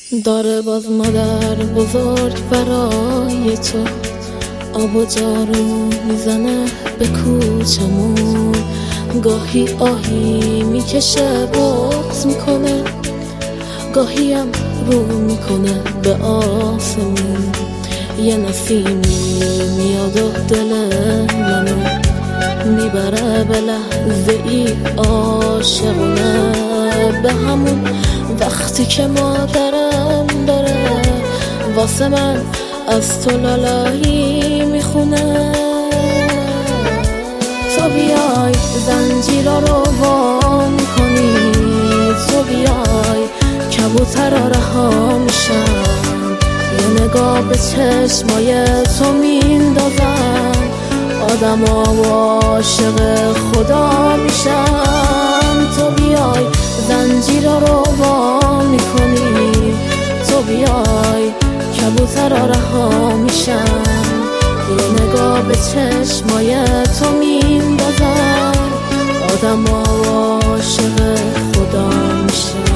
داره باز مادر بزرگ برای تو آب و جارو میزنه به کوچمون، گاهی آهی میکشه بغض میکنه، گاهی هم رو میکنه به آسمون. یه نسیمی میاد و دل منو میبره به لحظه ای عاشقونه، به همون وقتی که مادرم داره واسه من از تو لالایی میخونه. تو بیای زنجیرا رو وا میکنی، تو بیای کبوترا رها میشن، یه نگاه به چشمای تو میندازن، آدما عاشق خدا میشن. تو بیای زنجیرا رو وا میکنی، تو بیای کبوترا رها میشن، یه نگاه به چشمای تو میندازن، آدما عاشق خدا میشن.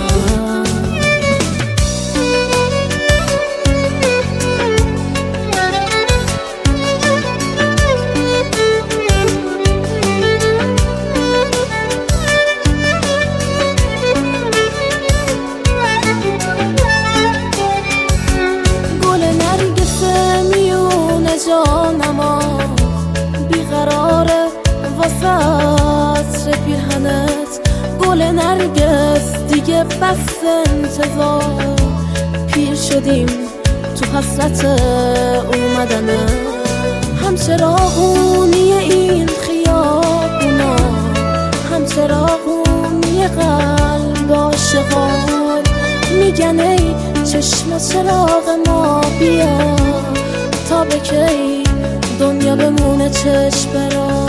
جانما بیقراره واسه پیرهنت، گل نرگس دیگه بس انتظار، پیر شدیم تو حسرت اومدنه، هم چراغونی این خیابونا، هم چراغونی قلب عاشقان، میگن ای چشم چراغ ما بیا تا به کی دنیا بمونه چشم برا.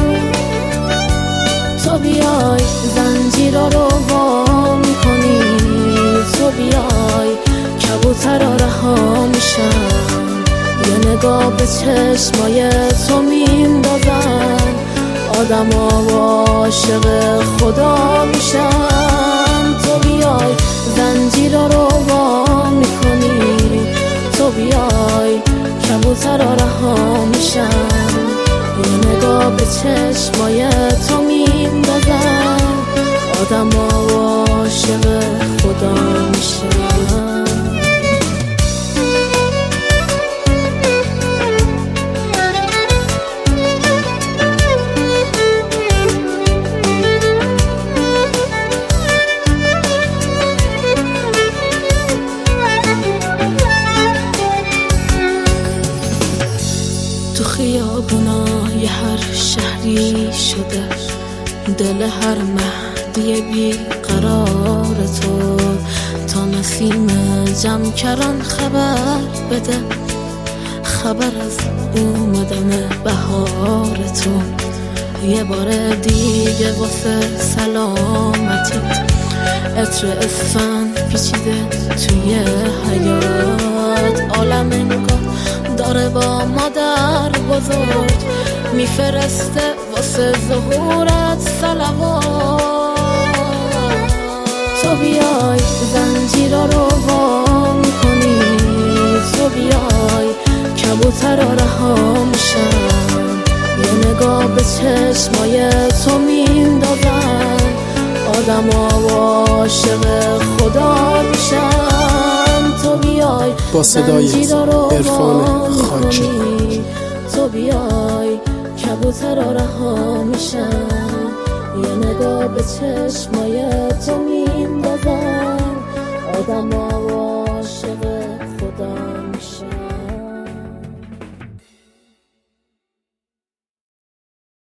تو بیای زنجیرا رو وا میکنی، تو بیای کبوترا رها میشن، یه نگاه به چشمای تو میندازن، آدما عاشق خدا میشن. تو بیای زنجیرا رو وا میکنی، تو بیای کبوترا رها میشن، یه نگاه به چشمای تو میندازن، آدما عاشق خدا میشن. تو خیابونای هر شهری شده دل هر مهدی بی قرار تو، تا نسیم جمکران خبر بده، خبر از اومدن بهار تو. یه بار دیگه واسه سلامتت عطر اسفند پیچیده توی حیات، عالم انگار داره با مادر بزرگ میفرسته واسه ظهورت صلوات. تو بیای زنجیرا رو وا میکنی، تو بیای کبوترا رها میشن، یه نگاه به چشمای تو میندازن، آدما عاشق خدا میشن. تو بیای با صدای عرفان خاکی، تو بیای کبوترا رها میشن، یه نگاه به چشمای تو میندازن، آدما